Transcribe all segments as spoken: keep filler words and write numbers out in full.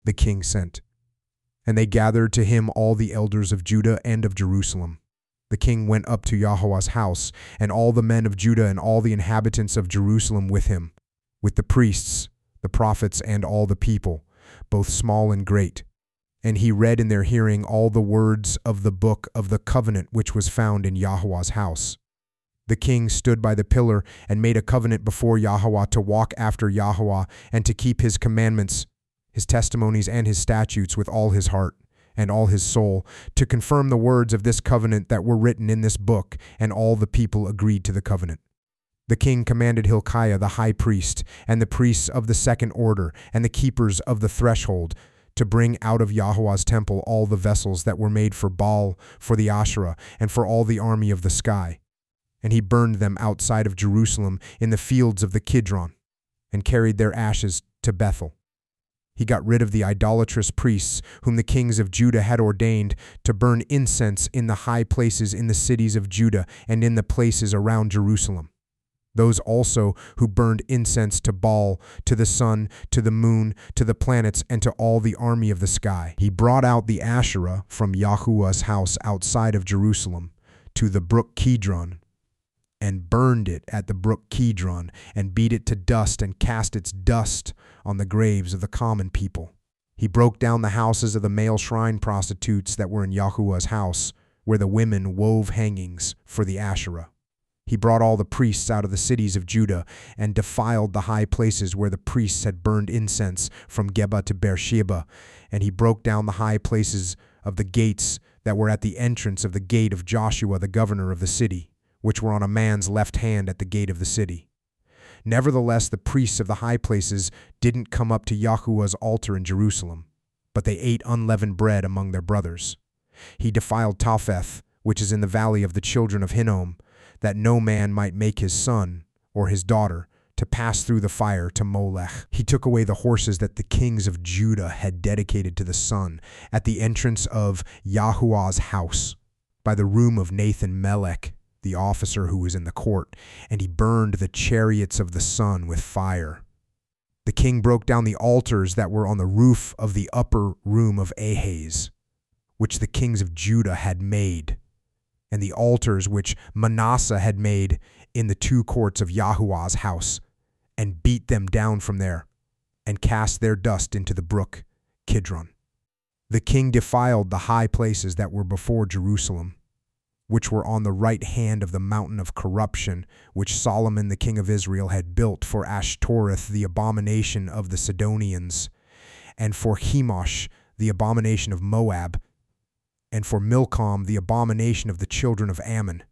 the king sent. And they gathered to him all the elders of Judah and of Jerusalem. The king went up to Yahweh's house, and all the men of Judah and all the inhabitants of Jerusalem with him, with the priests, the prophets, and all the people, both small and great. And he read in their hearing all the words of the book of the covenant which was found in Yahweh's house. The king stood by the pillar and made a covenant before Yahweh to walk after Yahweh and to keep his commandments, his testimonies, and his statutes with all his heart and all his soul, to confirm the words of this covenant that were written in this book, and all the people agreed to the covenant. The king commanded Hilkiah the high priest, and the priests of the second order, and the keepers of the threshold, to bring out of Yahweh's temple all the vessels that were made for Baal, for the Asherah, and for all the army of the sky. And he burned them outside of Jerusalem in the fields of the Kidron, and carried their ashes to Bethel. He got rid of the idolatrous priests whom the kings of Judah had ordained to burn incense in the high places in the cities of Judah and in the places around Jerusalem. Those also who burned incense to Baal, to the sun, to the moon, to the planets, and to all the army of the sky. He brought out the Asherah from Yahuwah's house outside of Jerusalem to the brook Kidron, and burned it at the brook Kidron, and beat it to dust, and cast its dust on the graves of the common people. He broke down the houses of the male shrine prostitutes that were in Yahuwah's house, where the women wove hangings for the Asherah. He brought all the priests out of the cities of Judah, and defiled the high places where the priests had burned incense, from Geba to Beersheba, and he broke down the high places of the gates that were at the entrance of the gate of Joshua the governor of the city, which were on a man's left hand at the gate of the city. Nevertheless, the priests of the high places didn't come up to Yahuwah's altar in Jerusalem, but they ate unleavened bread among their brothers. He defiled Topheth, which is in the valley of the children of Hinnom, that no man might make his son or his daughter to pass through the fire to Molech. He took away the horses that the kings of Judah had dedicated to the sun at the entrance of Yahuwah's house, by the room of Nathan Melech, the officer who was in the court, and he burned the chariots of the sun with fire. The king broke down the altars that were on the roof of the upper room of Ahaz, which the kings of Judah had made, and the altars which Manasseh had made in the two courts of Yahuwah's house, and beat them down from there, and cast their dust into the brook Kidron. The king defiled the high places that were before Jerusalem, which were on the right hand of the mountain of corruption, which Solomon the king of Israel had built for Ashtoreth, the abomination of the Sidonians, and for Chemosh, the abomination of Moab, and for Milcom, the abomination of the children of Ammon.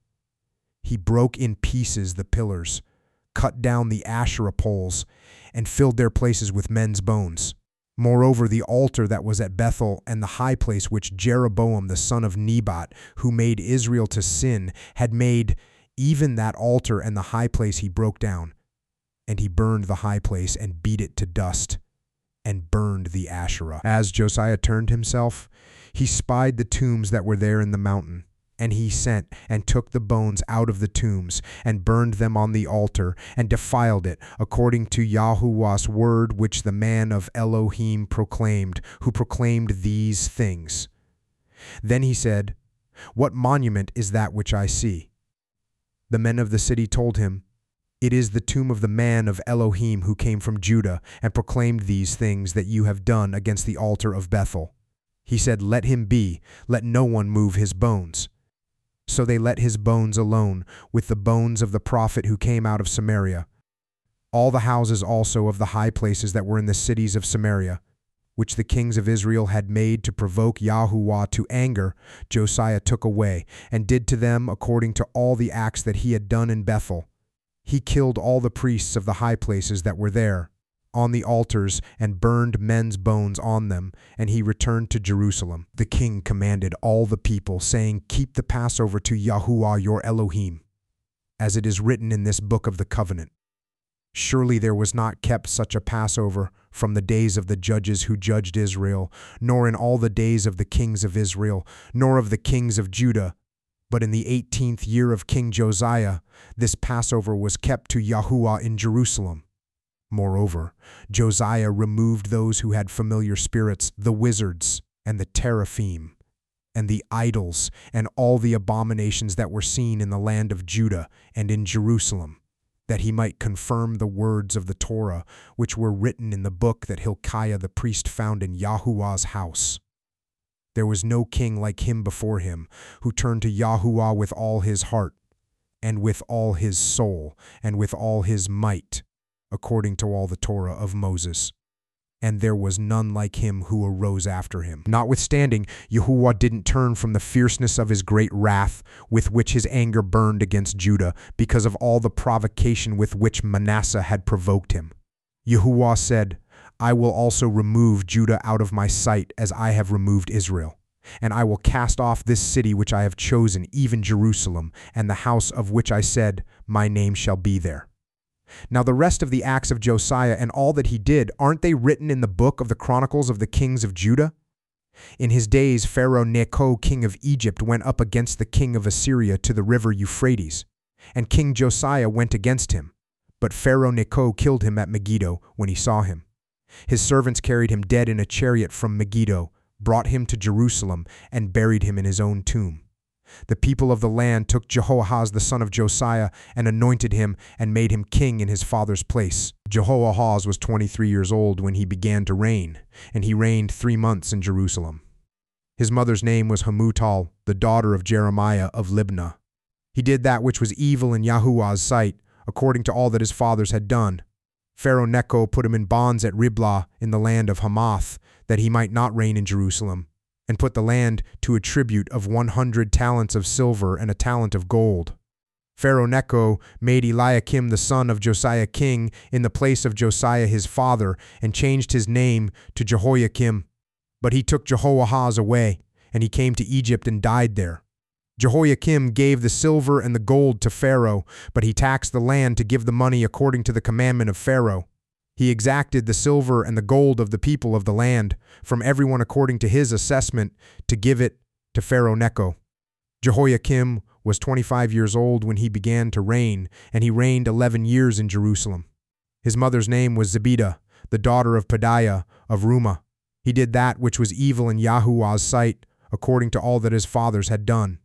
He broke in pieces the pillars, cut down the Asherah poles, and filled their places with men's bones. Moreover, the altar that was at Bethel, and the high place which Jeroboam the son of Nebat, who made Israel to sin, had made, even that altar and the high place he broke down. And he burned the high place, and beat it to dust, and burned the Asherah. As Josiah turned himself, he spied the tombs that were there in the mountain. And he sent and took the bones out of the tombs, and burned them on the altar, and defiled it, according to Yahuwah's word which the man of Elohim proclaimed, who proclaimed these things. Then he said, "What monument is that which I see?" The men of the city told him, "It is the tomb of the man of Elohim who came from Judah, and proclaimed these things that you have done against the altar of Bethel." He said, "Let him be, let no one move his bones." So they let his bones alone, with the bones of the prophet who came out of Samaria. All the houses also of the high places that were in the cities of Samaria, which the kings of Israel had made to provoke Yahuwah to anger, Josiah took away, and did to them according to all the acts that he had done in Bethel. He killed all the priests of the high places that were there, on the altars, and burned men's bones on them, and he returned to Jerusalem. The king commanded all the people, saying, "Keep the Passover to Yahuwah your Elohim, as it is written in this book of the covenant." Surely there was not kept such a Passover from the days of the judges who judged Israel, nor in all the days of the kings of Israel, nor of the kings of Judah. But in the eighteenth year of King Josiah, this Passover was kept to Yahuwah in Jerusalem. Moreover, Josiah removed those who had familiar spirits, the wizards, and the teraphim, and the idols, and all the abominations that were seen in the land of Judah and in Jerusalem, that he might confirm the words of the Torah, which were written in the book that Hilkiah the priest found in Yahuwah's house. There was no king like him before him, who turned to Yahuwah with all his heart, and with all his soul, and with all his might, according to all the Torah of Moses. And there was none like him who arose after him. Notwithstanding, Yahuwah didn't turn from the fierceness of his great wrath with which his anger burned against Judah, because of all the provocation with which Manasseh had provoked him. Yahuwah said, I will also remove Judah out of my sight as I have removed Israel. And I will cast off this city which I have chosen, even Jerusalem, and the house of which I said, my name shall be there. Now the rest of the acts of Josiah and all that he did, aren't they written in the book of the Chronicles of the kings of Judah? In his days, Pharaoh Necho, king of Egypt, went up against the king of Assyria to the river Euphrates, and King Josiah went against him. But Pharaoh Necho killed him at Megiddo when he saw him. His servants carried him dead in a chariot from Megiddo, brought him to Jerusalem, and buried him in his own tomb. The people of the land took Jehoahaz the son of Josiah and anointed him and made him king in his father's place. Jehoahaz was twenty-three years old when he began to reign, and he reigned three months in Jerusalem. His mother's name was Hamutal, the daughter of Jeremiah of Libnah. He did that which was evil in Yahuwah's sight, according to all that his fathers had done. Pharaoh Necho put him in bonds at Riblah in the land of Hamath, that he might not reign in Jerusalem, and put the land to a tribute of one hundred talents of silver and a talent of gold. Pharaoh Necho made Eliakim the son of Josiah king in the place of Josiah his father, and changed his name to Jehoiakim. But he took Jehoahaz away, and he came to Egypt and died there. Jehoiakim gave the silver and the gold to Pharaoh, but he taxed the land to give the money according to the commandment of Pharaoh. He exacted the silver and the gold of the people of the land, from everyone according to his assessment, to give it to Pharaoh Necho. Jehoiakim was twenty-five years old when he began to reign, and he reigned eleven years in Jerusalem. His mother's name was Zebidah, the daughter of Pedaiah of Rumah. He did that which was evil in Yahuwah's sight, according to all that his fathers had done.